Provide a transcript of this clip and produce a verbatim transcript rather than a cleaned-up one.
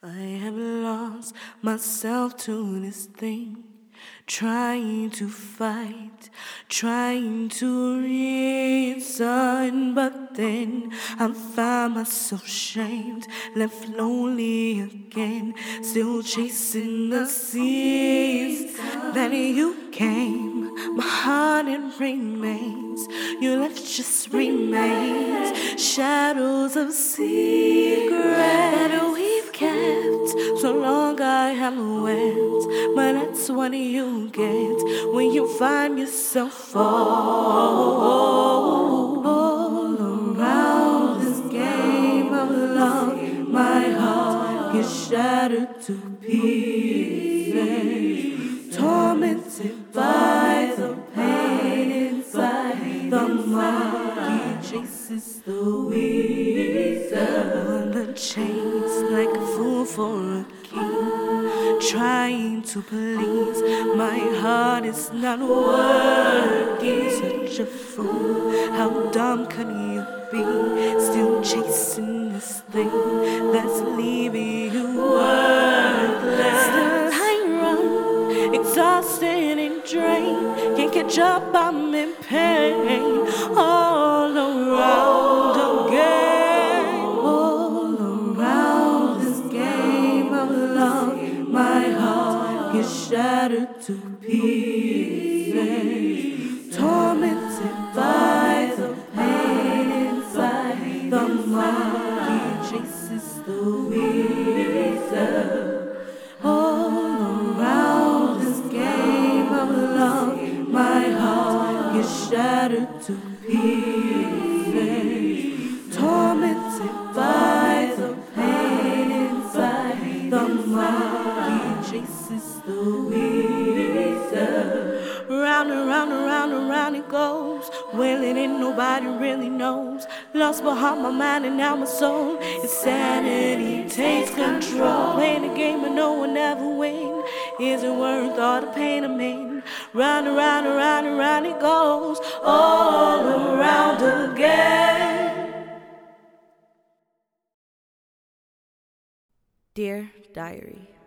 I have lost myself to this thing, trying to fight, trying to reason, but then I find myself shamed, left lonely again, still chasing the seas. Then you came, my heart it remains, your left just remains, shadows of secret that we've kept so long I have wept. But that's what you get when you find yourself all, all around this game of love. My heart gets shattered to pieces, tormented by the pain inside. The monkey chases the weasel on the chains like a fool for a king, trying to please. My heart is not working. Such a fool, how dumb can you be? Still chasing this thing that's leaving you worthless. Still I run, exhausted and drained, can't catch up, I'm in pain. All around again, all around this game of love. My heart gets shattered to pieces, tormented by the pain inside. The monkey chases the weasel. All around this game of love, my heart gets shattered to pieces, tormented by the pain inside. The monkey chases the weasel. Round and round and round and round it goes, wailing and nobody really knows. Lost behind my mind and now my soul. Insanity takes control. Playing a game and no one ever win. Is it worth all the pain I'm in? Round and round and round and round it goes, all around again. Dear Diary.